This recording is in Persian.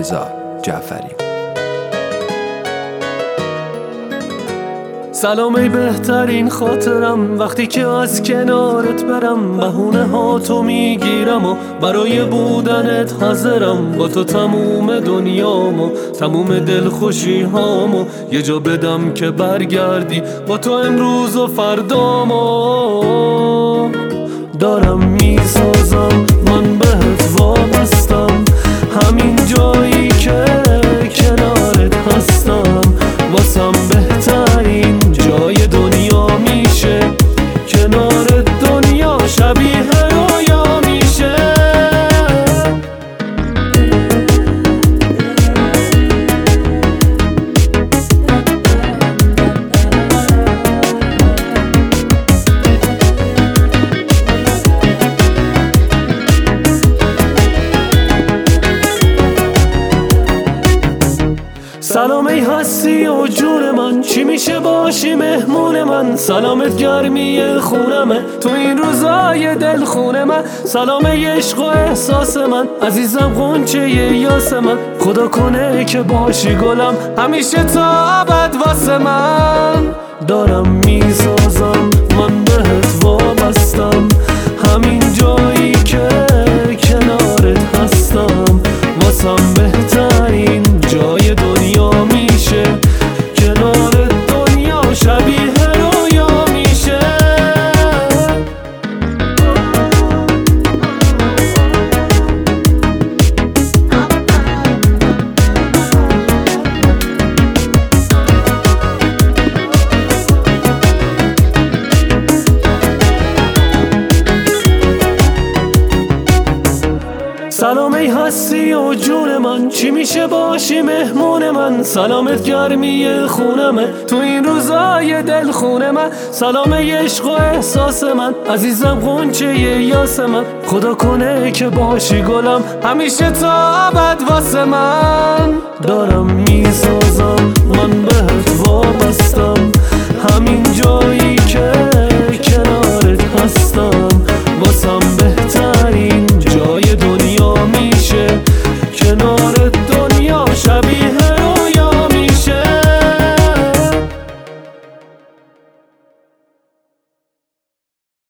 رضا جعفری. سلام ای بهترین خاطرم، وقتی که از کنارت برم بهونه ها تو میگیرم و برای بودنت حاضرم. با تو تموم دنیامو تموم دلخوشی هامو یه جا بدم که برگردی. با تو امروز و فردامو دارم میسازم، من بهت وابستم. همین جایی که کنارت هستم واسم بهترین جای دنیا میشه. کنار دنیا شبیه رویا میشه. سلام ای هستی و جون من، چی میشه باشی مهمون من؟ سلامت گرمی خونمه تو این روزای دل خونه من. سلام ای عشق و احساس من، عزیزم غنچه یاس من. خدا کنه که باشی گلم همیشه تا ابد واسه من. دارم میسازم، من بهت وابستم. همین جایی که کنارت هستم واسم بهترین جای دنیا میشه. کنار دنیا شبیه رویا میشه. سلام ای هستی و جون من، چی میشه باشی مهمون من؟ سلامت گرمی خونمه تو این روزای دل خونه من. سلام ای عشق و احساس من، عزیزم غنچه یاس من. خدا کنه که باشی گلم همیشه تا ابد واسه من. دارم میسازم، من بهت وابستم. همین جایی که